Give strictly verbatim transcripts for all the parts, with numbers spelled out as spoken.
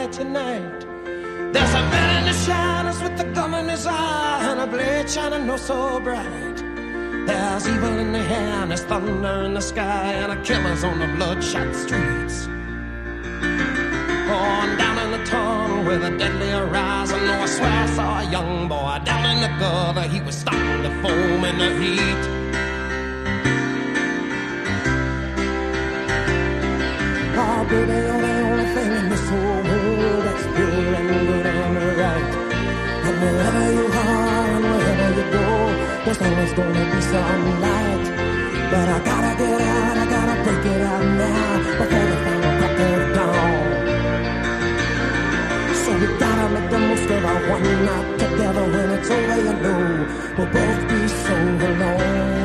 party tonight. There's a man in the shadows with the gum in his eye and a blade shining oh so bright. There's evil in the air and there's thunder in the sky and a killer's on the bloodshot streets. On down in the tunnel with a deadly horizon, oh, I swear I saw a young boy down in the gutter. He was starting to foam in the heat. Oh, baby, you're the only thing in this whole world that's pure and good and right. And wherever you are and wherever you go, there's always gonna be some light. But I gotta get out, I gotta break it out now before the final crack of dawn. So we gotta make the most of our one night together. When it's over, you know we'll both be so alone.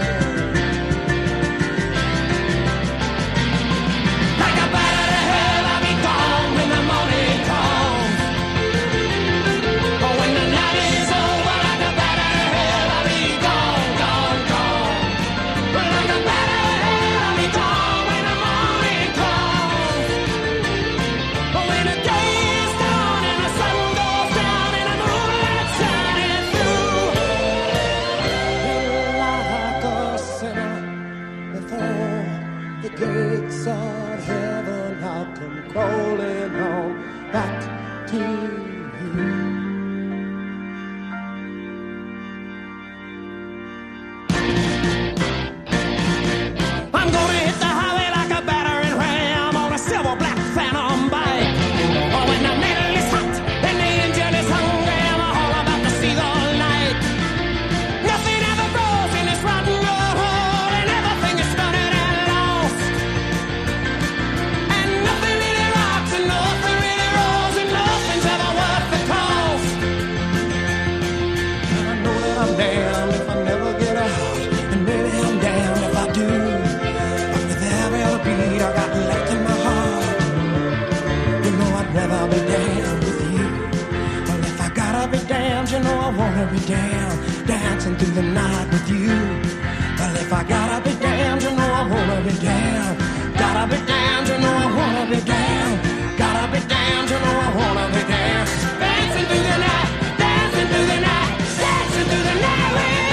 Like a bat out of hell, I'll be gone when the morning comes. But when the night is over, like a bat out of hell, I'll be gone, gone, gone. But like a bat out of hell, I'll be gone when the morning comes. But when the day is done and the sun goes down and the moonlight shining through, like a sinner before the gates of heaven, I'll come crawling on back to you. I'm gonna hit the highway like a battering ram on a silver black phantom bike. Oh, when the needle is hot and the engine is hungry, I'm all about to see the light. Nothing ever grows in this rotten old hole, and everything is stunted and lost. And nothing really rocks and nothing really rolls, and nothing's ever worth the cost. And I know that I'm damned if I never get out, and maybe I'm damned if I do. But with every beat I got left in my heart, you know I'd rather be damned with you. Well, if I gotta be damned, you know I wanna be damned, dancing through the night with you. Well, if I gotta be damned, you know I wanna be damned. Gotta be damned, you know I wanna be damned. Gotta be damned, you know I wanna be damned. Dancing through the night, dancing through the night, dancing through the night with you.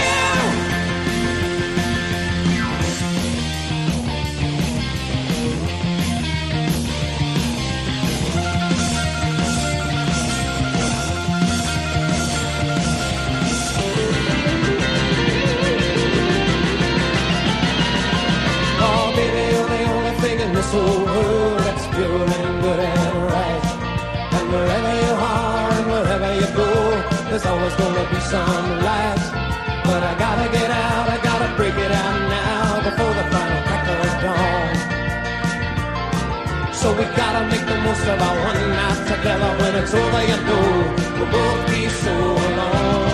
Oh, baby, you're the only thing in this whole world that's pure and good and right. And wherever you are and wherever you go, there's always gonna be some light. But I gotta get out, I gotta break it out now before the final crack of dawn. So we gotta make the most of our one night together. When it's over, you know we'll both be so alone.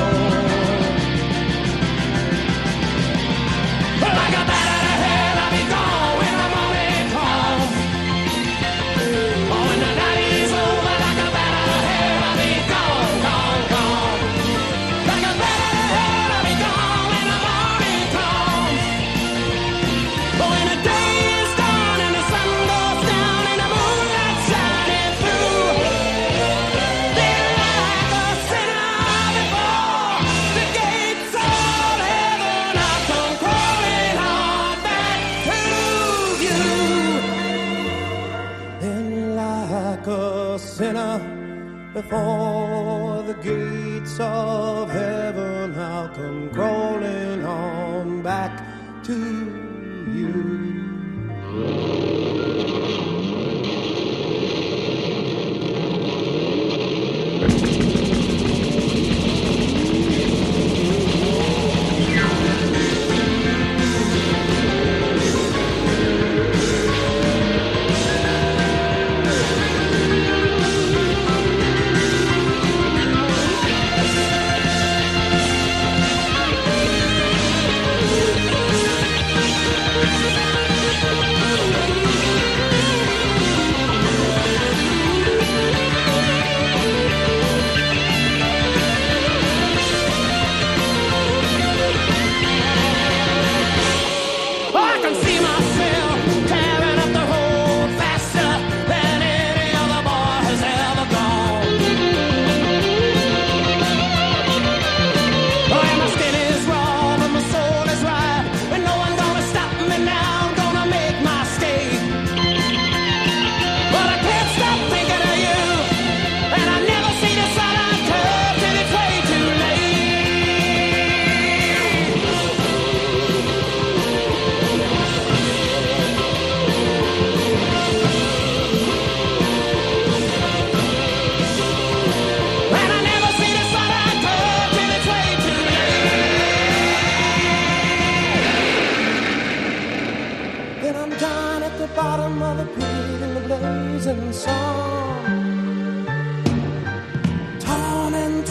Like a bat out of hell, I'll be gone when the morning comes. Oh, when the night is over, like a bat out of hell, I'll be gone, gone, gone. Like a bat out of hell, I'll be gone when the morning comes. But when the day is done and the sun goes down and the moonlight shining through, then like a sinner before the gates of heaven, I'll come crawling on back to you. Then like a sinner before the gates of heaven, I'll come crawling on back to you.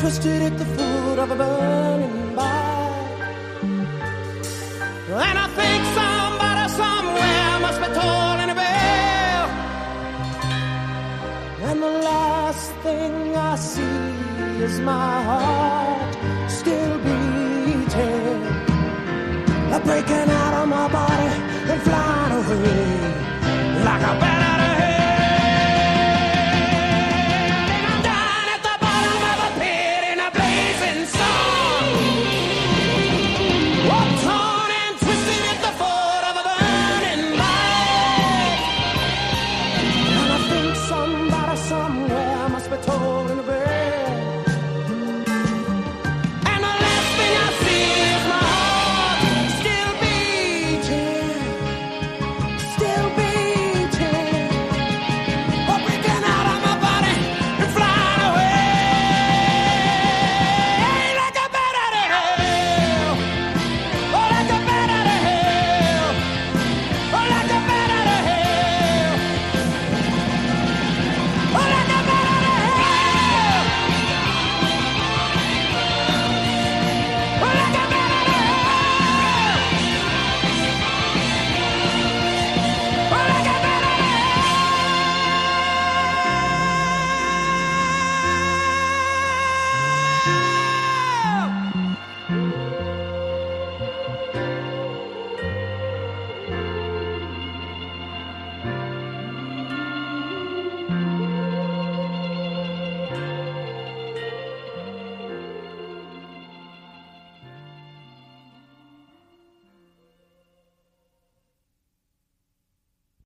twisted at the foot of a burning bark. And I think somebody somewhere must be tolling a bell. And the last thing I see is my heart still beating, breaking out of my body and flying away like a bat out of